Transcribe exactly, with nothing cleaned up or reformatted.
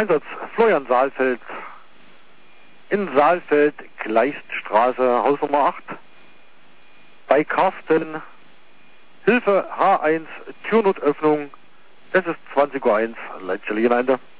Einsatz Florian Saalfeld in Saalfeld, Gleiststraße, Hausnummer acht. Bei Karsten, Hilfe H eins, Türnotöffnung. Es ist zwanzig Uhr eins, Leitstelle Gemeinde.